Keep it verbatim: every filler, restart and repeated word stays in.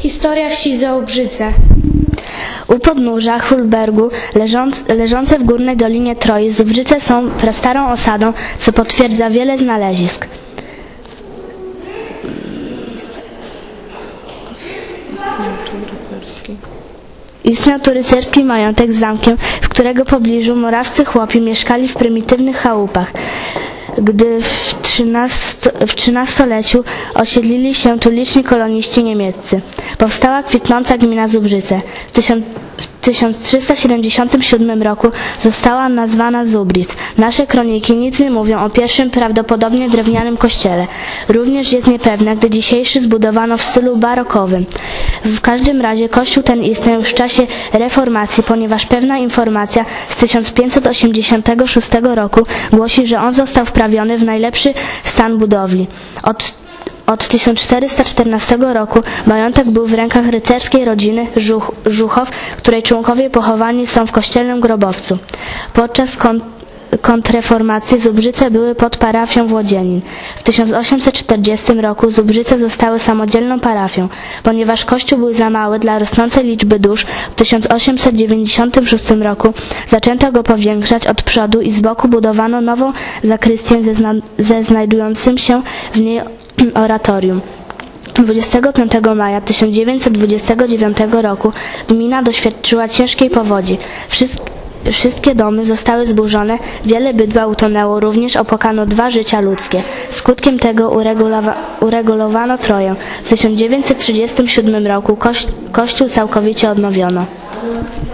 Historia wsi Zaobrzyce. U podnóża Hulbergu, leżąc, leżące w górnej dolinie Troi, Zubrzyce są prastarą osadą, co potwierdza wiele znalezisk. Istniał tu rycerski majątek z zamkiem, w którego pobliżu morawscy chłopi mieszkali w prymitywnych chałupach. Gdy w trzynastoleciu osiedlili się tu liczni koloniści niemieccy. Powstała kwitnąca gmina Zubrzyce. W tysiąc trzysta siedemdziesiątym siódmym roku została nazwana Zubric. Nasze kroniki nic nie mówią o pierwszym, prawdopodobnie drewnianym kościele. Również jest niepewne, gdy dzisiejszy zbudowano w stylu barokowym. W każdym razie kościół ten istniał już w czasie reformacji, ponieważ pewna informacja z tysiąc pięćset osiemdziesiątego szóstego roku głosi, że on został wprawiony w najlepszy stan budowli. Od Od tysiąc czterysta czternastego roku majątek był w rękach rycerskiej rodziny Żuch, Żuchow, której członkowie pochowani są w kościelnym grobowcu. Podczas kon, kontrreformacji Zubrzyce były pod parafią Włodzienin. W tysiąc osiemset czterdziestym roku Zubrzyce zostały samodzielną parafią. Ponieważ kościół był za mały dla rosnącej liczby dusz, w tysiąc osiemset dziewięćdziesiątym szóstym roku zaczęto go powiększać od przodu i z boku budowano nową zakrystię ze, zna, ze znajdującym się w niej oratorium. dwudziestego piątego maja tysiąc dziewięćset dwudziestego dziewiątego roku gmina doświadczyła ciężkiej powodzi. Wszystkie, wszystkie domy zostały zburzone, wiele bydła utonęło, również opłakano dwa życia ludzkie. Skutkiem tego uregulowa, uregulowano Troję. W tysiąc dziewięćset trzydziestym siódmym roku koś, kościół całkowicie odnowiono.